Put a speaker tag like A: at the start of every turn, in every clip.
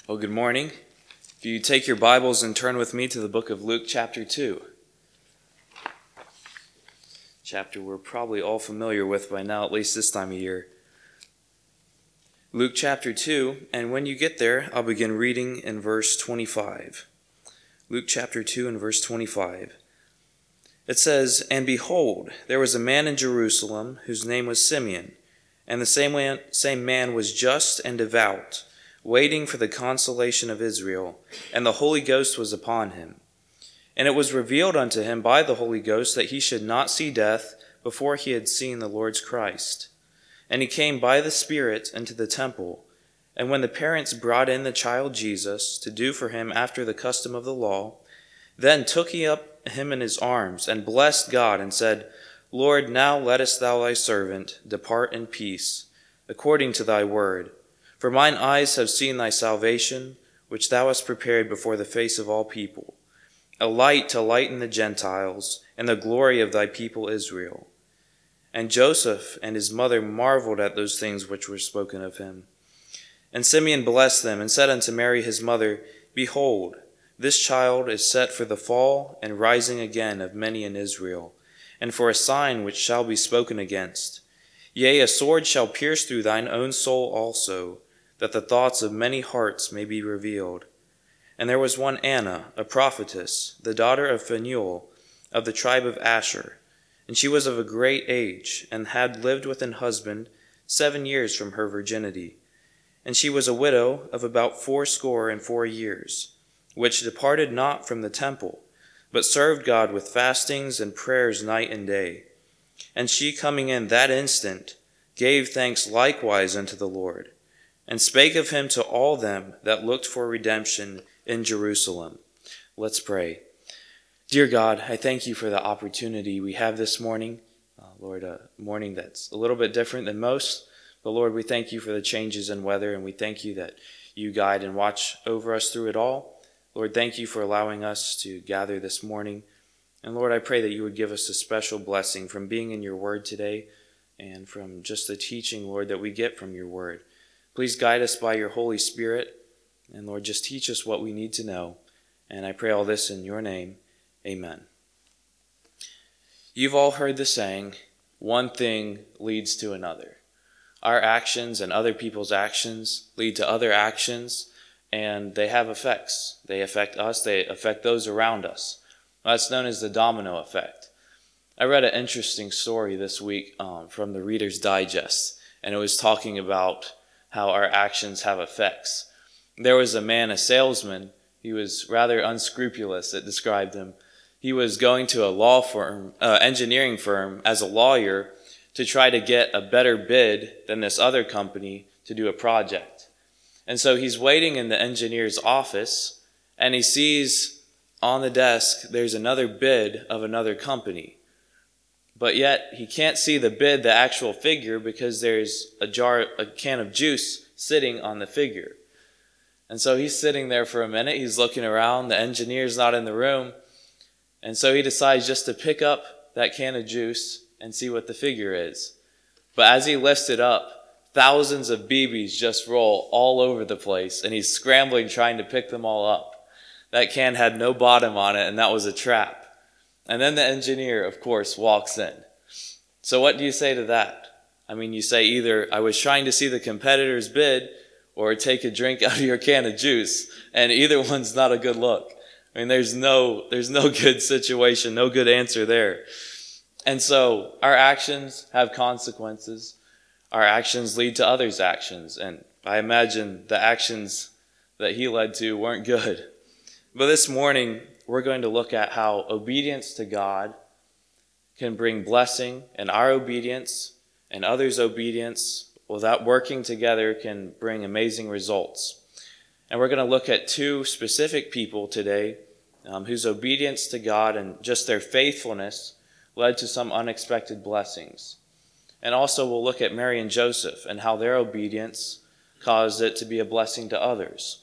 A: Well, good morning. If you take your Bibles and turn with me to the book of Luke chapter 2. Chapter we're probably all familiar with by now, at least this time of year. Luke chapter 2, and when you get there, I'll begin reading in verse 25. Luke chapter 2 and verse 25. It says, "And behold, there was a man in Jerusalem whose name was Simeon, and the same man was just and devout, waiting for the consolation of Israel, and the Holy Ghost was upon him. And it was revealed unto him by the Holy Ghost that he should not see death before he had seen the Lord's Christ. And he came by the Spirit into the temple. And when the parents brought in the child Jesus to do for him after the custom of the law, then took he up him in his arms, and blessed God, and said, Lord, now lettest thou thy servant depart in peace, according to thy word. For mine eyes have seen thy salvation, which thou hast prepared before the face of all people, a light to lighten the Gentiles, and the glory of thy people Israel. And Joseph and his mother marveled at those things which were spoken of him. And Simeon blessed them, and said unto Mary his mother, Behold, this child is set for the fall and rising again of many in Israel, and for a sign which shall be spoken against. Yea, a sword shall pierce through thine own soul also, that the thoughts of many hearts may be revealed. And there was one Anna, a prophetess, the daughter of Phanuel, of the tribe of Asher. And she was of a great age, and had lived with an husband 7 years from her virginity. And she was a widow of about 84 years, which departed not from the temple, but served God with fastings and prayers night and day. And she coming in that instant gave thanks likewise unto the Lord, and spake of him to all them that looked for redemption in Jerusalem." Let's pray. Dear God, I thank you for the opportunity we have this morning. Lord, a morning that's a little bit different than most. But Lord, we thank you for the changes in weather, and we thank you that you guide and watch over us through it all. Lord, thank you for allowing us to gather this morning. And Lord, I pray that you would give us a special blessing from being in your word today, and from just the teaching, Lord, that we get from your word. Please guide us by your Holy Spirit, and Lord, just teach us what we need to know. And I pray all this in your name. Amen. You've all heard the saying, one thing leads to another. Our actions and other people's actions lead to other actions, and they have effects. They affect us, they affect those around us. That's known as the domino effect. I read an interesting story this week from the Reader's Digest, and it was talking about how our actions have effects. There was a man, a salesman. He was rather unscrupulous, it described him. He was going to a law firm, engineering firm, as a lawyer to try to get a better bid than this other company to do a project. And so he's waiting in the engineer's office, and he sees on the desk there's another bid of another company. But yet he can't see the bid, the actual figure, because there's a can of juice sitting on the figure. And so he's sitting there for a minute. He's looking around. The engineer's not in the room. And so he decides just to pick up that can of juice and see what the figure is. But as he lifts it up, thousands of BBs just roll all over the place, and he's scrambling trying to pick them all up. That can had no bottom on it, and that was a trap. And then the engineer, of course, walks in. So what do you say to that? I mean, you say either, I was trying to see the competitor's bid, or take a drink out of your can of juice. And either one's not a good look. I mean, there's no good situation, no good answer there. And so our actions have consequences. Our actions lead to others' actions. And I imagine the actions that he led to weren't good. But this morning, we're going to look at how obedience to God can bring blessing, and our obedience and others' obedience, well, that working together can bring amazing results. And we're going to look at two specific people today whose obedience to God and just their faithfulness led to some unexpected blessings. And also we'll look at Mary and Joseph and how their obedience caused it to be a blessing to others.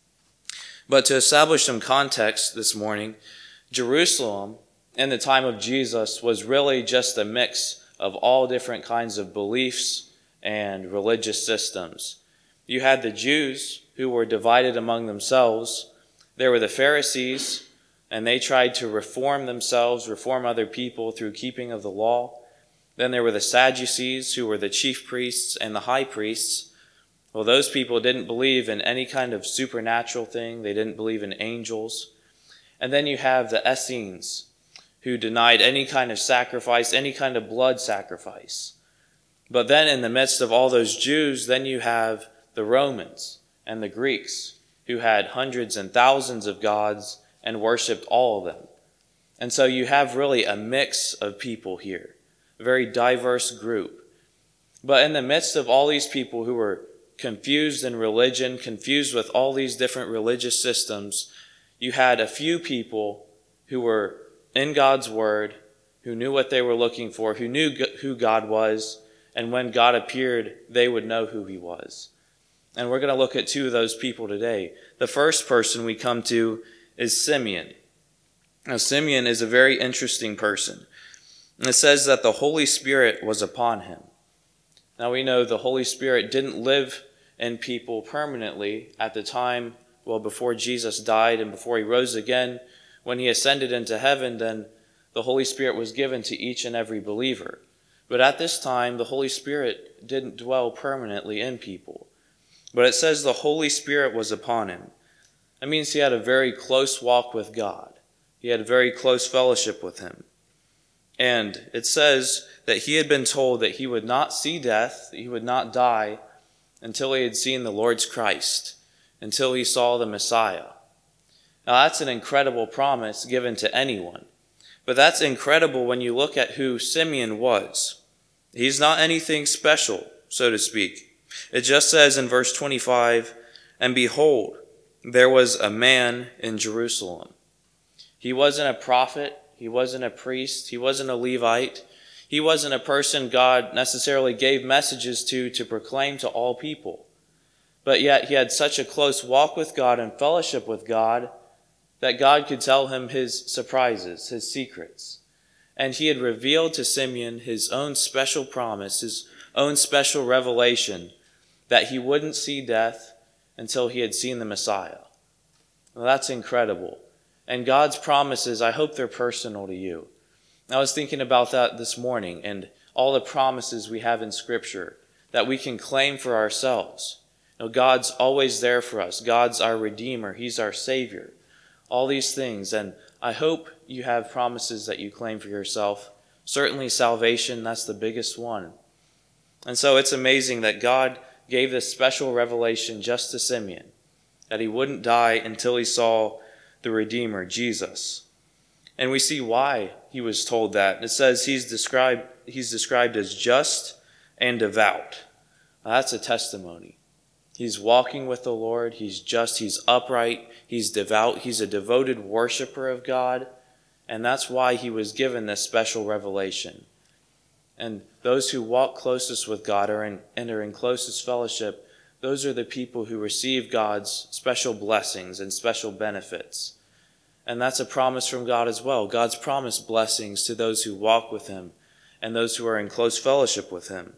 A: But to establish some context this morning, Jerusalem in the time of Jesus was really just a mix of all different kinds of beliefs and religious systems. You had the Jews who were divided among themselves. There were the Pharisees, and they tried to reform themselves, reform other people through keeping of the law. Then there were the Sadducees, who were the chief priests and the high priests. Well, those people didn't believe in any kind of supernatural thing. They didn't believe in angels. And then you have the Essenes, who denied any kind of sacrifice, any kind of blood sacrifice. But then in the midst of all those Jews, then you have the Romans and the Greeks, who had hundreds and thousands of gods and worshipped all of them. And so you have really a mix of people here, a very diverse group. But in the midst of all these people who were confused in religion, confused with all these different religious systems, you had a few people who were in God's word, who knew what they were looking for, who knew who God was, and when God appeared, they would know who he was. And we're going to look at two of those people today. The first person we come to is Simeon. Now, Simeon is a very interesting person. And it says that the Holy Spirit was upon him. Now, we know the Holy Spirit didn't live in people permanently at the time, well, before Jesus died and before he rose again. When he ascended into heaven, then the Holy Spirit was given to each and every believer. But at this time, the Holy Spirit didn't dwell permanently in people. But it says the Holy Spirit was upon him. That means he had a very close walk with God. He had a very close fellowship with him. And it says that he had been told that he would not see death, that he would not die until he had seen the Lord's Christ, until he saw the Messiah. Now that's an incredible promise given to anyone. But that's incredible when you look at who Simeon was. He's not anything special, so to speak. It just says in verse 25, "And behold, there was a man in Jerusalem." He wasn't a prophet. He wasn't a priest. He wasn't a Levite. He wasn't a person God necessarily gave messages to proclaim to all people. But yet he had such a close walk with God and fellowship with God that God could tell him his surprises, his secrets. And he had revealed to Simeon his own special promise, his own special revelation, that he wouldn't see death until he had seen the Messiah. Well, that's incredible. And God's promises, I hope they're personal to you. I was thinking about that this morning and all the promises we have in Scripture that we can claim for ourselves. You know, God's always there for us. God's our Redeemer. He's our Savior. All these things. And I hope you have promises that you claim for yourself. Certainly salvation, that's the biggest one. And so it's amazing that God gave this special revelation just to Simeon, that he wouldn't die until he saw the Redeemer, Jesus. And we see why he was told that. It says he's described as just and devout. Now, that's a testimony. He's walking with the Lord. He's just, he's upright, he's devout, he's a devoted worshiper of God. And that's why he was given this special revelation. And those who walk closest with God and are in closest fellowship, those are the people who receive God's special blessings and special benefits. And that's a promise from God as well. God's promised blessings to those who walk with him and those who are in close fellowship with him.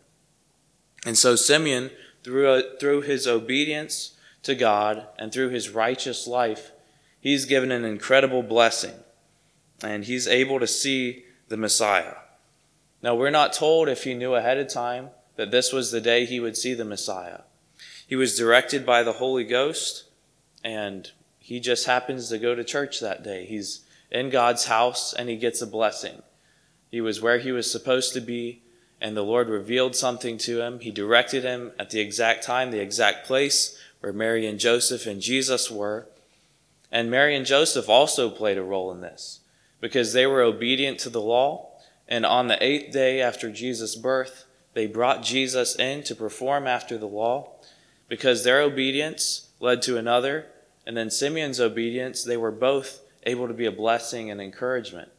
A: And so Simeon, through his obedience to God and through his righteous life, he's given an incredible blessing. And he's able to see the Messiah. Now, we're not told if he knew ahead of time that this was the day he would see the Messiah. He was directed by the Holy Ghost, and he just happens to go to church that day. He's in God's house, and he gets a blessing. He was where he was supposed to be, and the Lord revealed something to him. He directed him at the exact time, the exact place where Mary and Joseph and Jesus were. And Mary and Joseph also played a role in this, because they were obedient to the law. And on the 8th day after Jesus' birth, they brought Jesus in to perform after the law, because their obedience led to another. And then Simeon's obedience, they were both able to be a blessing and encouragement.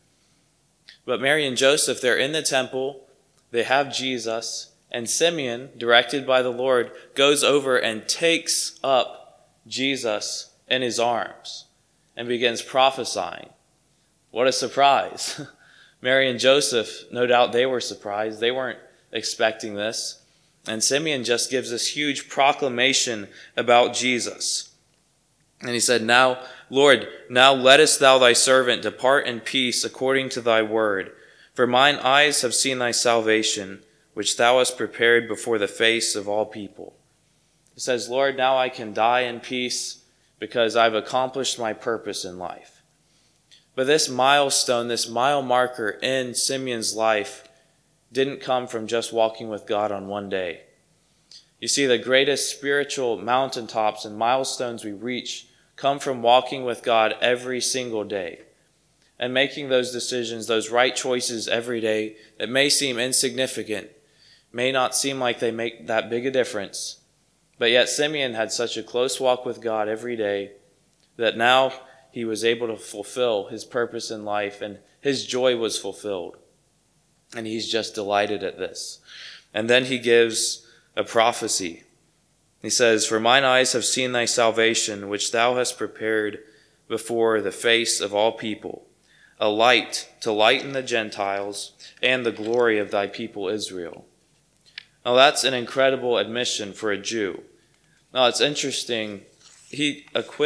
A: But Mary and Joseph, they're in the temple, they have Jesus, and Simeon, directed by the Lord, goes over and takes up Jesus in his arms and begins prophesying. What a surprise. Mary and Joseph, no doubt they were surprised. They weren't expecting this. And Simeon just gives this huge proclamation about Jesus. And he said, "Now, Lord, now lettest thou thy servant depart in peace according to thy word. For mine eyes have seen thy salvation, which thou hast prepared before the face of all people." He says, "Lord, now I can die in peace because I've accomplished my purpose in life." But this milestone, this mile marker in Simeon's life didn't come from just walking with God on one day. You see, the greatest spiritual mountaintops and milestones we reach come from walking with God every single day and making those decisions, those right choices every day that may seem insignificant, may not seem like they make that big a difference. But yet Simeon had such a close walk with God every day that now he was able to fulfill his purpose in life, and his joy was fulfilled. And he's just delighted at this. And then he gives a prophecy. He says, "For mine eyes have seen thy salvation, which thou hast prepared before the face of all people, a light to lighten the Gentiles and the glory of thy people Israel." Now that's an incredible admission for a Jew. Now it's interesting. He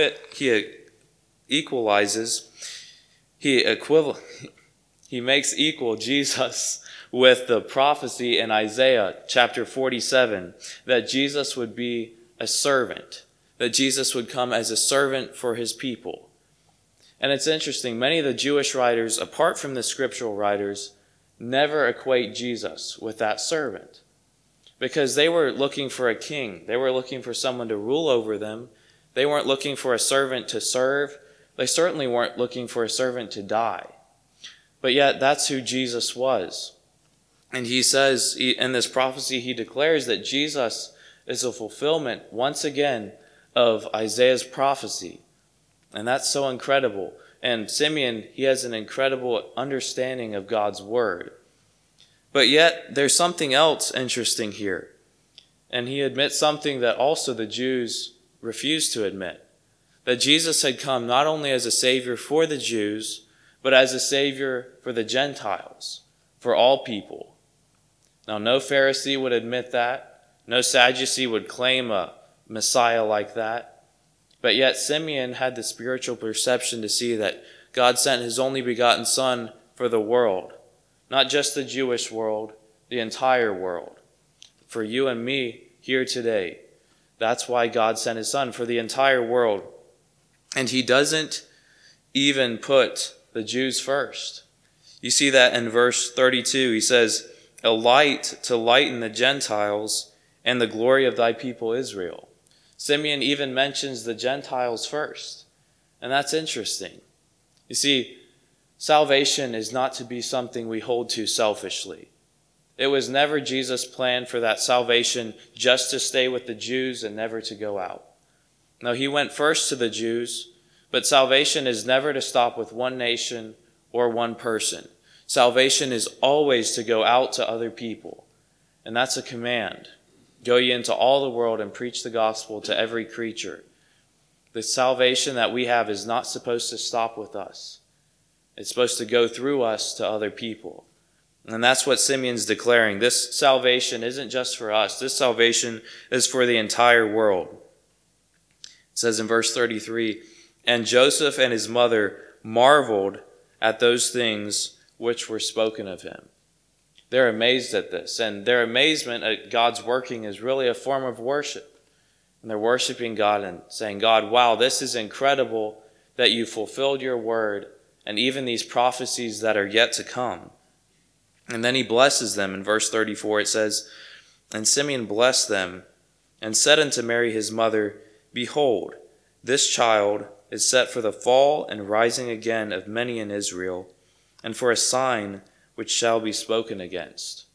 A: makes equal Jesus with the prophecy in Isaiah chapter 47 that Jesus would be a servant, that Jesus would come as a servant for his people. And it's interesting, many of the Jewish writers, apart from the scriptural writers, never equate Jesus with that servant, because they were looking for a king. They were looking for someone to rule over them. They weren't looking for a servant to serve. They certainly weren't looking for a servant to die. But yet that's who Jesus was. And he says, in this prophecy, he declares that Jesus is a fulfillment, once again, of Isaiah's prophecy. And that's so incredible. And Simeon, he has an incredible understanding of God's word. But yet, there's something else interesting here. And he admits something that also the Jews refused to admit. That Jesus had come not only as a Savior for the Jews, but as a Savior for the Gentiles, for all people. Now, no Pharisee would admit that. No Sadducee would claim a Messiah like that. But yet Simeon had the spiritual perception to see that God sent his only begotten Son for the world. Not just the Jewish world, the entire world. For you and me here today. That's why God sent his Son, for the entire world. And he doesn't even put the Jews first. You see that in verse 32. He says, "A light to lighten the Gentiles and the glory of thy people Israel." Simeon even mentions the Gentiles first. And that's interesting. You see, salvation is not to be something we hold to selfishly. It was never Jesus' plan for that salvation just to stay with the Jews and never to go out. No, he went first to the Jews, but salvation is never to stop with one nation or one person. Salvation is always to go out to other people. And that's a command. Go ye into all the world and preach the gospel to every creature. The salvation that we have is not supposed to stop with us. It's supposed to go through us to other people. And that's what Simeon's declaring. This salvation isn't just for us. This salvation is for the entire world. It says in verse 33, "And Joseph and his mother marveled at those things which were spoken of him." They're amazed at this. And their amazement at God's working is really a form of worship. And they're worshiping God and saying, "God, wow, this is incredible that you fulfilled your word and even these prophecies that are yet to come." And then he blesses them. In verse 34 it says, "And Simeon blessed them and said unto Mary his mother, Behold, this child is set for the fall and rising again of many in Israel, and for a sign which shall be spoken against."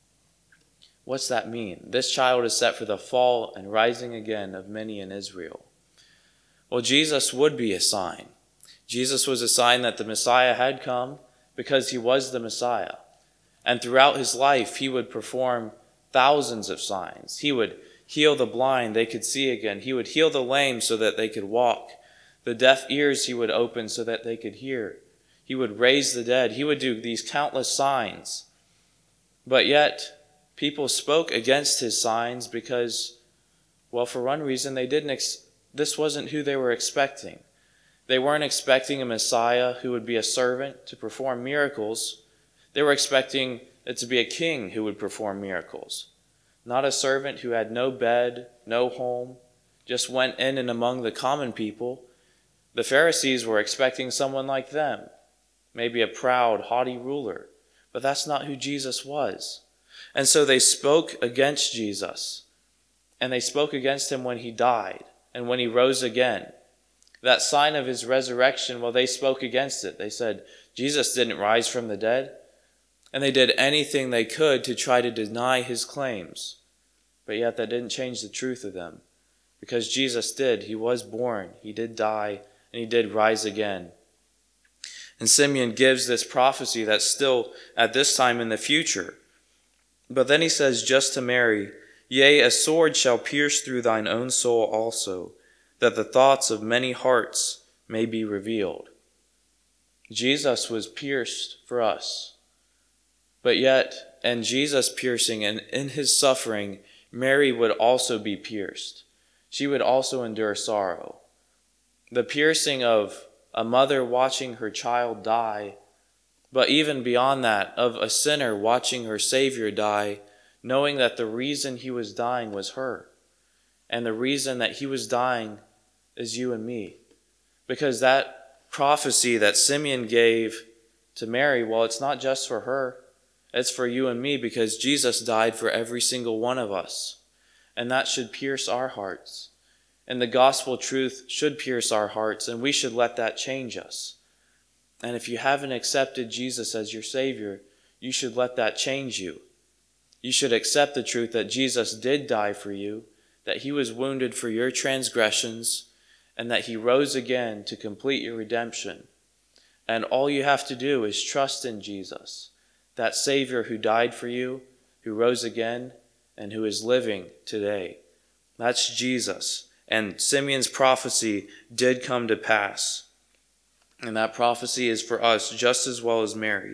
A: What's that mean? This child is set for the fall and rising again of many in Israel. Well, Jesus would be a sign. Jesus was a sign that the Messiah had come because he was the Messiah. And throughout his life, he would perform thousands of signs. He would heal the blind, they could see again. He would heal the lame so that they could walk. The deaf ears he would open so that they could hear. He would raise the dead. He would do these countless signs. But yet, people spoke against his signs because, well, for one reason, this wasn't who they were expecting. They weren't expecting a Messiah who would be a servant to perform miracles. They were expecting it to be a king who would perform miracles, not a servant who had no bed, no home, just went in and among the common people. The Pharisees were expecting someone like them, maybe a proud, haughty ruler, but that's not who Jesus was. And so they spoke against Jesus, and they spoke against him when he died and when he rose again. That sign of his resurrection, well, they spoke against it. They said, Jesus didn't rise from the dead. And they did anything they could to try to deny his claims. But yet that didn't change the truth of them. Because Jesus did. He was born. He did die. And he did rise again. And Simeon gives this prophecy that's still at this time in the future. But then he says just to Mary, "Yea, a sword shall pierce through thine own soul also, that the thoughts of many hearts may be revealed." Jesus was pierced for us. But yet, in Jesus' piercing and in his suffering, Mary would also be pierced. She would also endure sorrow. The piercing of a mother watching her child die, but even beyond that, of a sinner watching her Savior die, knowing that the reason he was dying was her. And the reason that he was dying is you and me. Because that prophecy that Simeon gave to Mary, well, it's not just for her. It's for you and me, because Jesus died for every single one of us. And that should pierce our hearts. And the gospel truth should pierce our hearts, and we should let that change us. And if you haven't accepted Jesus as your Savior, you should let that change you. You should accept the truth that Jesus did die for you, that he was wounded for your transgressions, and that he rose again to complete your redemption. And all you have to do is trust in Jesus, that Savior who died for you, who rose again, and who is living today. That's Jesus. And Simeon's prophecy did come to pass. And that prophecy is for us just as well as Mary.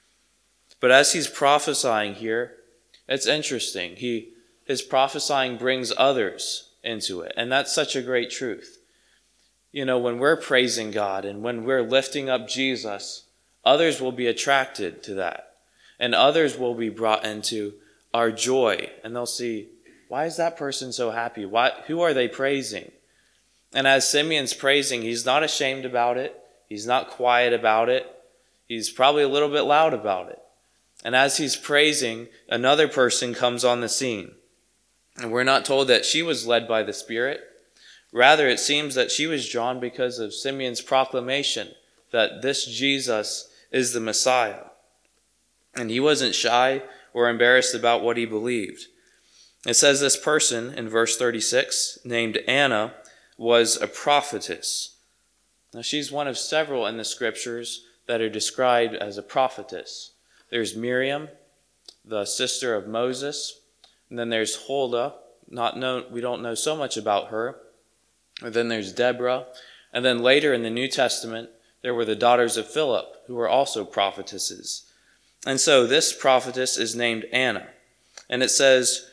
A: But as he's prophesying here, it's interesting. His prophesying brings others into it. And that's such a great truth. You know, when we're praising God and when we're lifting up Jesus, others will be attracted to that. And others will be brought into our joy. And they'll see, why is that person so happy? Who are they praising? And as Simeon's praising, he's not ashamed about it. He's not quiet about it. He's probably a little bit loud about it. And as he's praising, another person comes on the scene. And we're not told that she was led by the Spirit. Rather, it seems that she was drawn because of Simeon's proclamation that this Jesus is the Messiah. And he wasn't shy or embarrassed about what he believed. It says this person in verse 36, named Anna, was a prophetess. Now, she's one of several in the scriptures that are described as a prophetess. There's Miriam, the sister of Moses, and then there's Huldah. We don't know so much about her. And then there's Deborah. And then later in the New Testament, there were the daughters of Philip, who were also prophetesses. And so this prophetess is named Anna. And it says,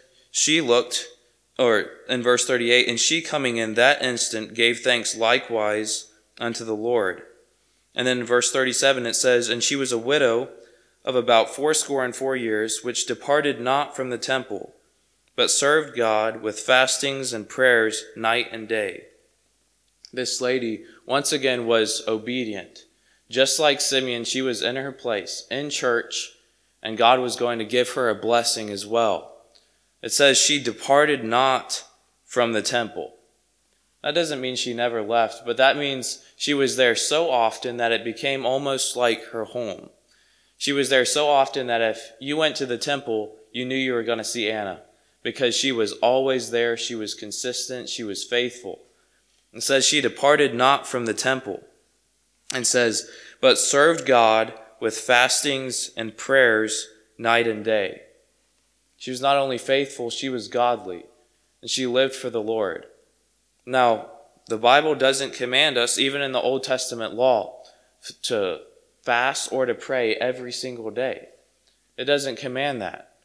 A: in verse 38, and she coming in that instant gave thanks likewise unto the Lord. And then in verse 37 it says, and she was a widow of about 84 years, which departed not from the temple, but served God with fastings and prayers night and day. This lady, once again, was obedient. Just like Simeon, she was in her place, in church, and God was going to give her a blessing as well. It says she departed not from the temple. That doesn't mean she never left, but that means she was there so often that it became almost like her home. She was there so often that if you went to the temple, you knew you were going to see Anna, because she was always there, she was consistent, she was faithful. It says she departed not from the temple. And says, but served God with fastings and prayers night and day. She was not only faithful, she was godly, and she lived for the Lord. Now, the Bible doesn't command us, even in the Old Testament law, to fast or to pray every single day. It doesn't command that.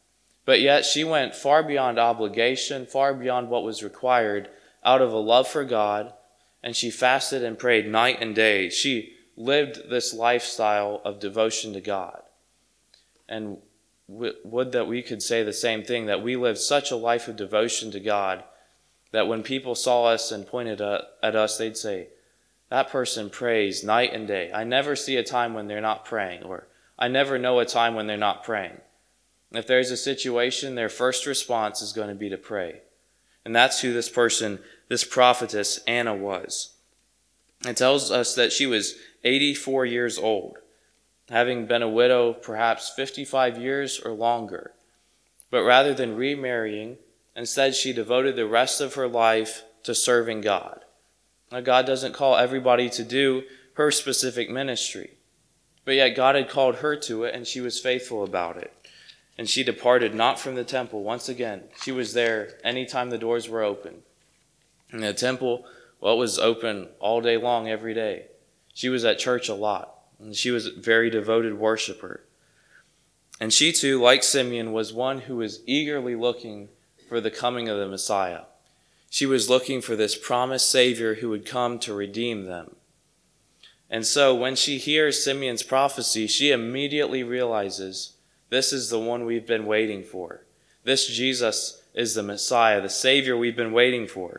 A: But yet she went far beyond obligation, far beyond what was required, out of a love for God, and she fasted and prayed night and day. She lived this lifestyle of devotion to God. And would that we could say the same thing, that we lived such a life of devotion to God that when people saw us and pointed at us, they'd say, that person prays night and day. I never see a time when they're not praying, or I never know a time when they're not praying. If there's a situation, their first response is going to be to pray. And that's who this person, this prophetess, Anna, was. It tells us that she was 84 years old, having been a widow perhaps 55 years or longer. But rather than remarrying, instead she devoted the rest of her life to serving God. Now, God doesn't call everybody to do her specific ministry, but yet God had called her to it, and she was faithful about it. And she departed not from the temple. Once again, she was there anytime the doors were open. And the temple, well, it was open all day long, every day. She was at church a lot, and she was a very devoted worshiper. And she too, like Simeon, was one who was eagerly looking for the coming of the Messiah. She was looking for this promised Savior who would come to redeem them. And so when she hears Simeon's prophecy, she immediately realizes, this is the one we've been waiting for. This Jesus is the Messiah, the Savior we've been waiting for.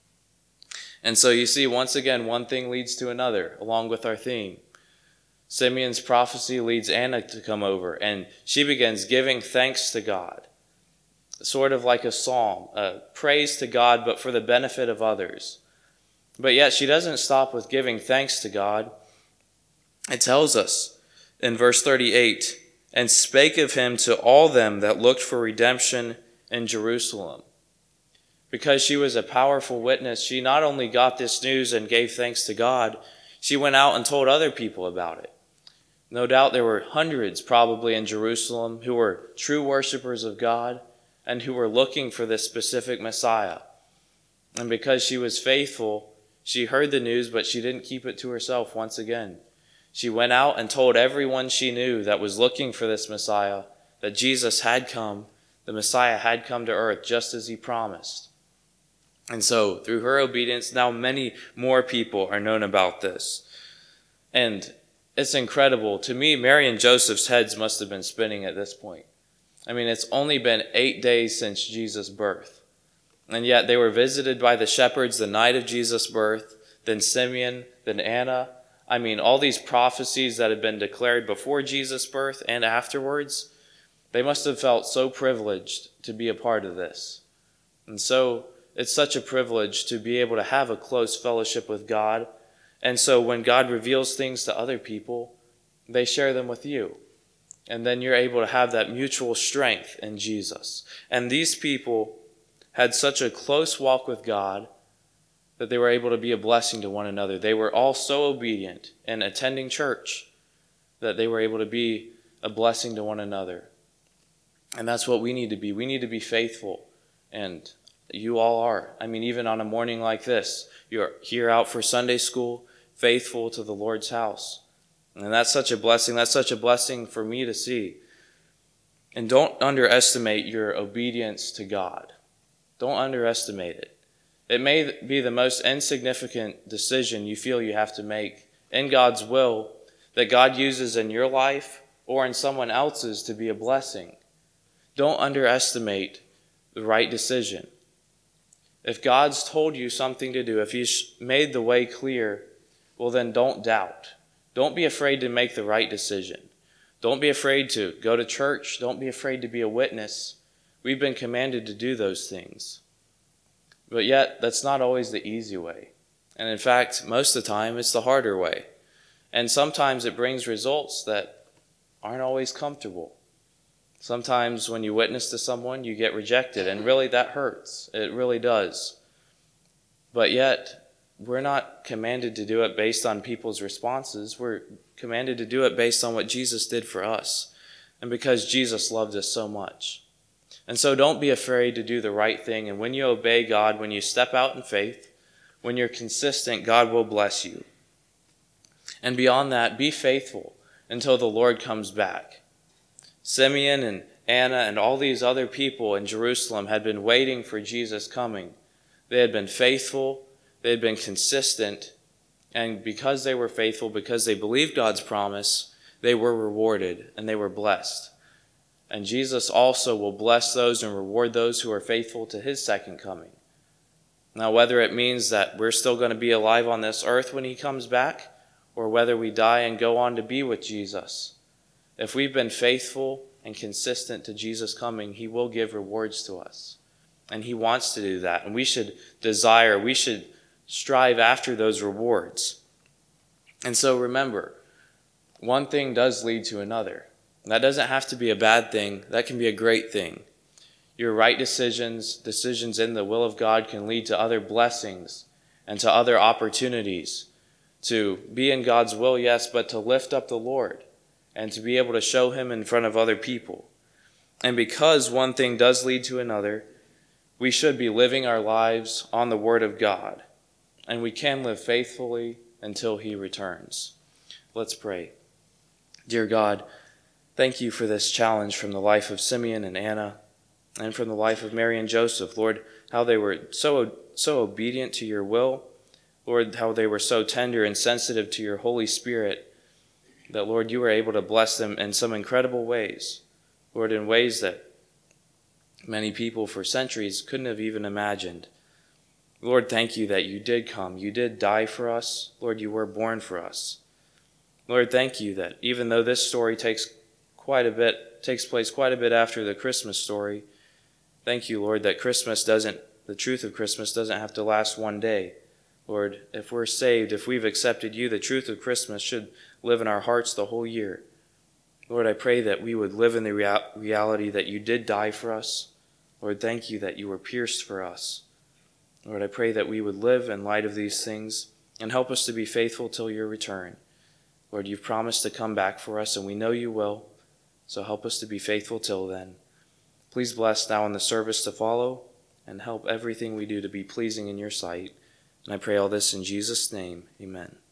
A: And so you see, once again, one thing leads to another, along with our theme. Simeon's prophecy leads Anna to come over, and she begins giving thanks to God. Sort of like a psalm, praise to God, but for the benefit of others. But yet she doesn't stop with giving thanks to God. It tells us in verse 38, and spake of him to all them that looked for redemption in Jerusalem. Because she was a powerful witness, she not only got this news and gave thanks to God, she went out and told other people about it. No doubt there were hundreds probably in Jerusalem who were true worshipers of God and who were looking for this specific Messiah. And because she was faithful, she heard the news, but she didn't keep it to herself once again. She went out and told everyone she knew that was looking for this Messiah that Jesus had come, the Messiah had come to earth just as he promised. And so through her obedience, now many more people are known about this. And it's incredible. To me, Mary and Joseph's heads must have been spinning at this point. I mean, it's only been 8 days since Jesus' birth. And yet they were visited by the shepherds the night of Jesus' birth, then Simeon, then Anna. I mean, all these prophecies that had been declared before Jesus' birth and afterwards, they must have felt so privileged to be a part of this. And so it's such a privilege to be able to have a close fellowship with God. And so when God reveals things to other people, they share them with you. And then you're able to have that mutual strength in Jesus. And these people had such a close walk with God that they were able to be a blessing to one another. They were all so obedient and attending church that they were able to be a blessing to one another. And that's what we need to be. We need to be faithful. And you all are. I mean, even on a morning like this, you're here out for Sunday school, faithful to the Lord's house. And that's such a blessing. That's such a blessing for me to see. And don't underestimate your obedience to God. Don't underestimate it. It may be the most insignificant decision you feel you have to make in God's will that God uses in your life or in someone else's to be a blessing. Don't underestimate the right decision. If God's told you something to do, if He's made the way clear, well then don't doubt. Don't be afraid to make the right decision. Don't be afraid to go to church. Don't be afraid to be a witness. We've been commanded to do those things. But yet, that's not always the easy way. And in fact, most of the time, it's the harder way. And sometimes it brings results that aren't always comfortable. Sometimes when you witness to someone, you get rejected, and really that hurts. It really does. But yet, we're not commanded to do it based on people's responses. We're commanded to do it based on what Jesus did for us, and because Jesus loved us so much. And so don't be afraid to do the right thing. And when you obey God, when you step out in faith, when you're consistent, God will bless you. And beyond that, be faithful until the Lord comes back. Simeon and Anna and all these other people in Jerusalem had been waiting for Jesus coming. They had been faithful, they had been consistent, and because they were faithful, because they believed God's promise, they were rewarded and they were blessed. And Jesus also will bless those and reward those who are faithful to his second coming. Now, whether it means that we're still going to be alive on this earth when he comes back, or whether we die and go on to be with Jesus, if we've been faithful and consistent to Jesus coming, he will give rewards to us. And he wants to do that. And we should strive after those rewards. And so remember, one thing does lead to another. That doesn't have to be a bad thing. That can be a great thing. Your right decisions in the will of God can lead to other blessings and to other opportunities to be in God's will, yes, but to lift up the Lord and to be able to show him in front of other people. And because one thing does lead to another, we should be living our lives on the Word of God, and we can live faithfully until he returns. Let's pray. Dear God, thank you for this challenge from the life of Simeon and Anna and from the life of Mary and Joseph. Lord, how they were so obedient to your will. Lord, how they were so tender and sensitive to your Holy Spirit that, Lord, you were able to bless them in some incredible ways. Lord, in ways that many people for centuries couldn't have even imagined. Lord, thank you that you did come. You did die for us. Lord, you were born for us. Lord, thank you that even though this story takes place quite a bit after the Christmas story, thank you, Lord, that the truth of Christmas doesn't have to last one day. Lord, if we're saved, if we've accepted you, the truth of Christmas should live in our hearts the whole year. Lord, I pray that we would live in the reality that you did die for us. Lord, thank you that you were pierced for us. Lord, I pray that we would live in light of these things and help us to be faithful till your return. Lord, you've promised to come back for us, and we know you will, so help us to be faithful till then. Please bless now in the service to follow, and help everything we do to be pleasing in your sight. And I pray all this in Jesus' name. Amen.